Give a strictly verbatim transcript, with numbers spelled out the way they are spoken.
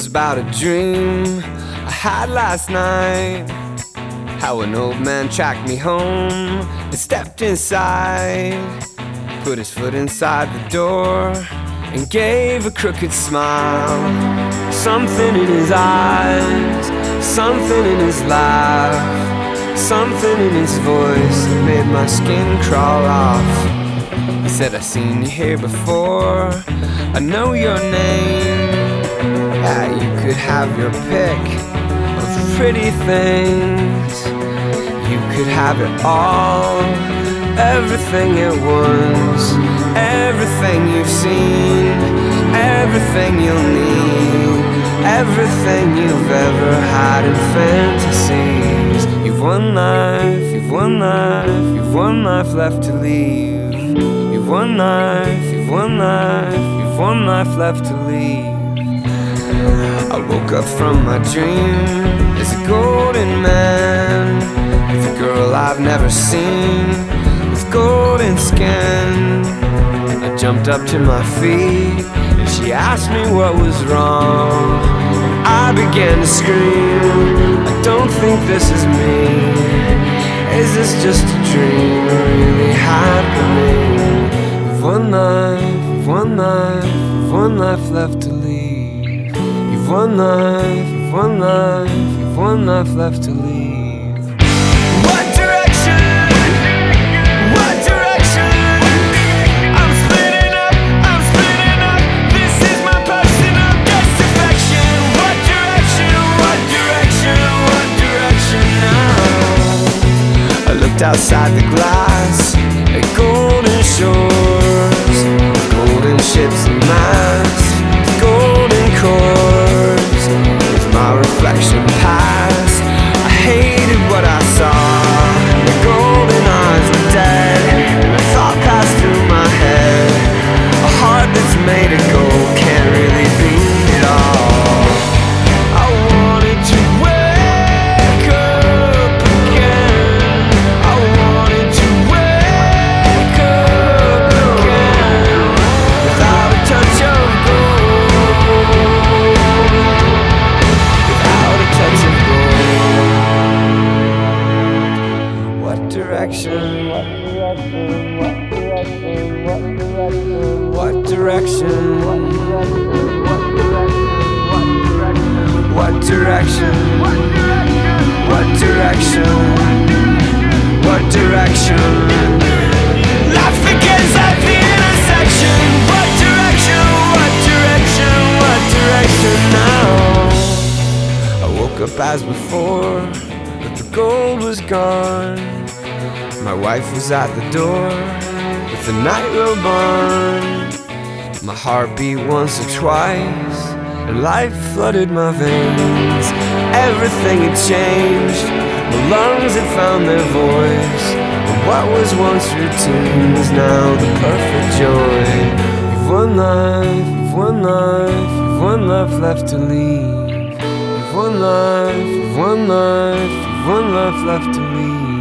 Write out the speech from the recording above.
about a dream I had last night. How an old man tracked me home and stepped inside, put his foot inside the door and gave a crooked smile. Something in his eyes, something in his laugh, something in his voice that made my skin crawl off. He said, "I've seen you here before, I know your name. Yeah, you could have your pick of pretty things. You could have it all, everything at once. Everything you've seen, everything you'll need, everything you've ever had in fantasies. You've one life, you've one life, you've one life left to leave. You've one life, you've one life, you've one life left to leave." I woke up from my dream as a golden man, with a girl I've never seen, with golden skin. I jumped up to my feet and she asked me what was wrong. I began to scream, "I don't think this is me. Is this just a dream really happening? You've one life, you've one life, you've one life left to leave. You've one life, you've one life, you've one life left to leave." What direction? What direction? I'm splitting up, I'm splitting up. This is my personal disaffection. What direction? What direction? What direction now? I looked outside the glass at golden shores, golden ships and masts, golden chords. As my reflection passed, I hated what I saw. The golden eyes were dead, and a thought passed through my head. A heart that's made of gold can't really beat it all. I wanted to wake up again. I wanted to wake up again without a touch of gold, without a touch of gold. What direction? What direction? What direction? What direction? What direction? Life begins at the intersection. What direction? What direction? What direction now? I woke up as before, but the gold was gone. My wife was at the door with the night robe on. My heart beat once or twice, and life flooded my veins. Everything had changed, my lungs had found their voice, and what was once routine was now the perfect joy. You've one life, you've one life, you've one life left to leave. You've one life, you've one life, you've one life left to leave.